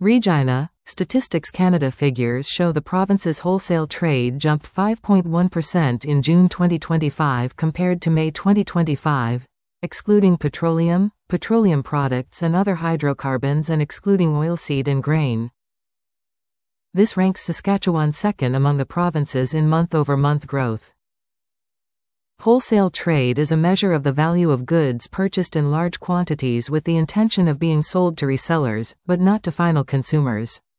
Regina, Statistics Canada figures show the province's wholesale trade jumped 5.1% in June 2025 compared to May 2025, excluding petroleum, petroleum products and other hydrocarbons and excluding oilseed and grain. This ranks Saskatchewan second among the provinces in month-over-month growth. Wholesale trade is a measure of the value of goods purchased in large quantities with the intention of being sold to resellers, but not to final consumers.